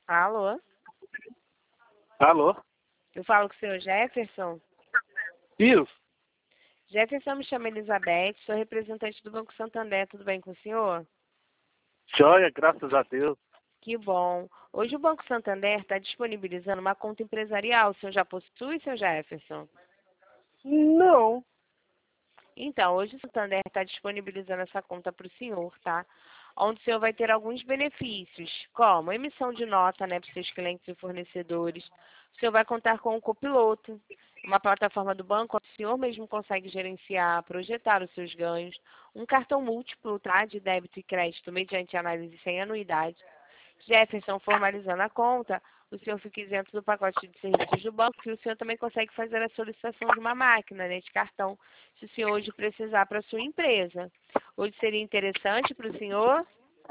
Alô? Alô? Eu falo com o senhor Jefferson. Isso. Jefferson, me chama Elizabeth, sou representante do Banco Santander, tudo bem com o senhor? Joia, graças a Deus. Que bom. Hoje o Banco Santander está disponibilizando uma conta empresarial. O senhor já possui, senhor Jefferson? Não. Então, hoje o Santander está disponibilizando essa conta para o senhor, tá? Onde o senhor vai ter alguns benefícios, como emissão de nota, né, para os seus clientes e fornecedores. O senhor vai contar com um copiloto, uma plataforma do banco onde o senhor mesmo consegue gerenciar, projetar os seus ganhos, um cartão múltiplo, tá, de débito e crédito mediante análise sem anuidade. Jefferson formalizando a conta, o senhor fica isento do pacote de serviços do banco e o senhor também consegue fazer a solicitação de uma máquina, né, de cartão, se o senhor hoje precisar para a sua empresa. Hoje seria interessante para o senhor?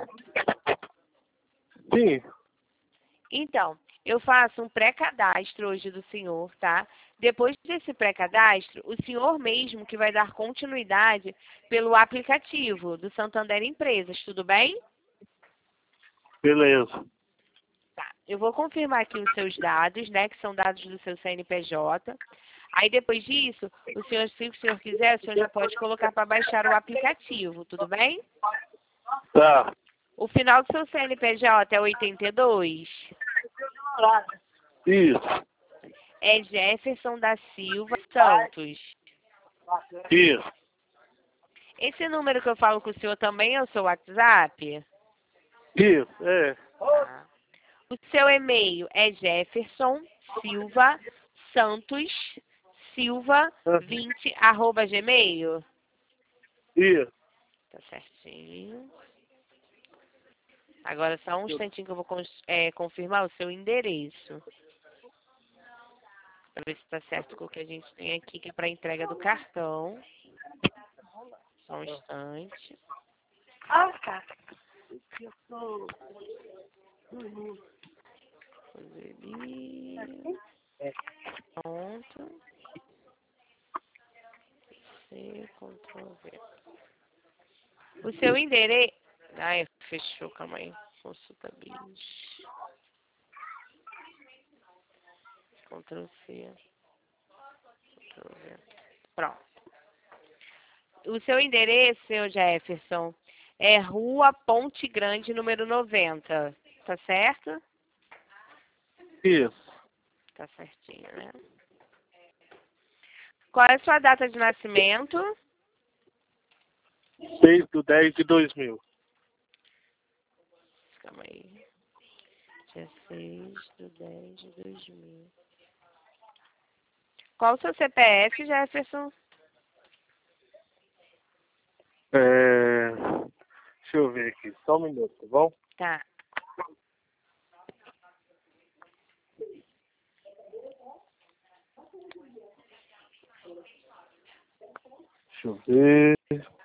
Sim. Então, eu faço um pré-cadastro hoje do senhor, tá? Depois desse pré-cadastro, o senhor mesmo que vai dar continuidade pelo aplicativo do Santander Empresas, tudo bem? Beleza. Tá. Eu vou confirmar aqui os seus dados, né, que são dados do seu CNPJ. Aí, depois disso, o senhor, se o senhor quiser, o senhor já pode colocar para baixar o aplicativo, tudo bem? Tá. O final do seu CNPJ é 82? Isso. É Jefferson da Silva Santos. Isso. Esse número que eu falo com o senhor também é o seu WhatsApp? Isso. É. Tá. O seu e-mail é Jefferson Silva Santos Silva 20 @gmail. Isso. Tá certinho. Agora só um instantinho que eu vou confirmar o seu endereço. Para ver se está certo com o que a gente tem aqui, que é para entrega do cartão. Só um instante. Ah, cara. Poderia. Pronto. C, Ctrl V. O seu endereço. Ai, fechou, calma aí. Consulta bis. Ctrl C. Ctrl V. Pronto. O seu endereço, seu Jefferson, é Rua Ponte Grande, número 90. Tá certo? Isso. Tá certinho, né? Qual é a sua data de nascimento? 6/10/2000. Calma aí. Dia 6/10/2000. Qual o seu CPF, Jefferson? Deixa eu ver aqui. Só um minuto, tá bom? Tá. Deixa eu ver.